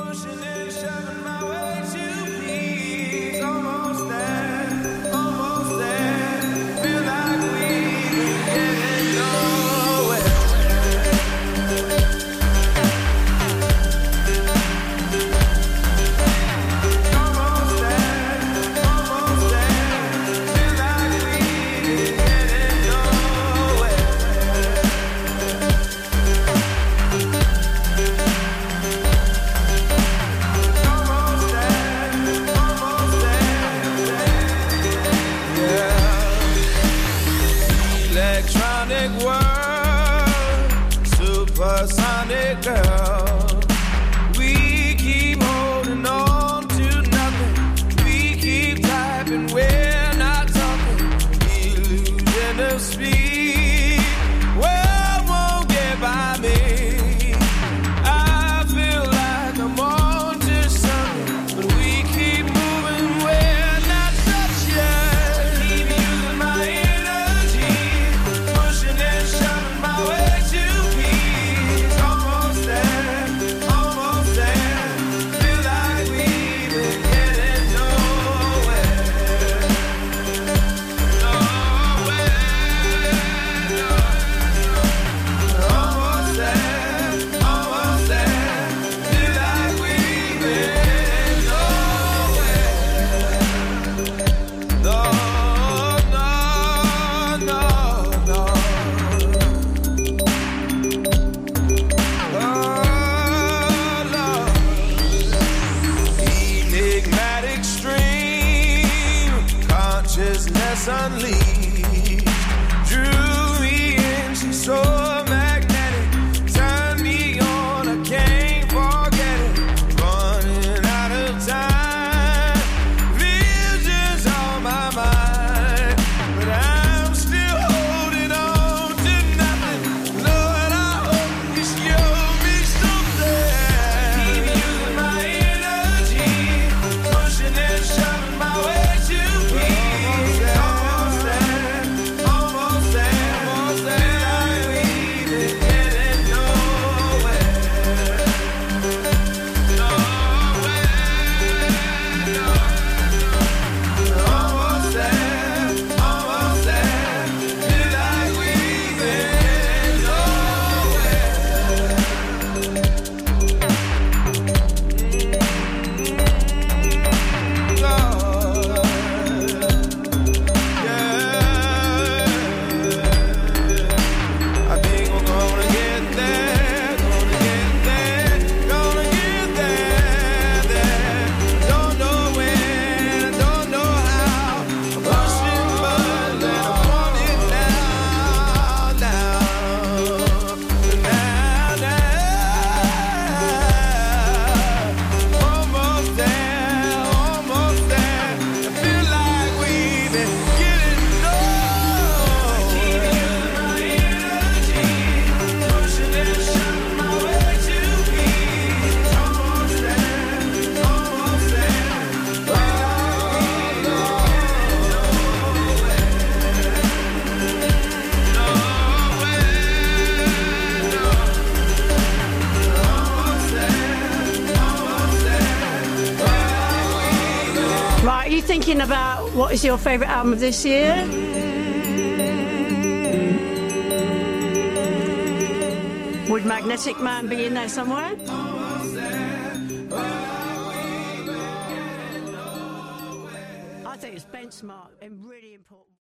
pushing and shoving my way to peace. Almost there, feel like we've been getting nowhere. Almost there, feel like we've been getting nowhere. Electronic world, supersonic girl. We keep holding on to nothing. We keep typing, we're not talking. Illusion of speed, well, won't get by me. I feel like I'm on to something, but we keep moving, we're not touching. Keep using my energy, pushing and shoving my way to peace. Almost there, feel like we've been getting nowhere. Almost there, feel like we've been nowhere. No, enigmatic stream, consciousness unleashed, drew me in, she's so magnetic, turned me on, I can't forget it, running out of time, visions on my mind, but I'm still holding on to nothing, Lord, I hope you show me something. Keep using my energy, pushing and shoving my way to peace. Almost there, feel like we've been getting nowhere. Almost there, feel like we've been I think we're gonna get there, there. Don't know when, don't know how. I'm pushing buttons and I want it now. Almost there. I feel like we've been getting nowhere. Keep using my energy, pushing and shoving my way to peace. Almost there, Right, are you thinking about what is your favourite album of this year? Would Magnetic Man be in there somewhere? I think it's Benchmark and really important.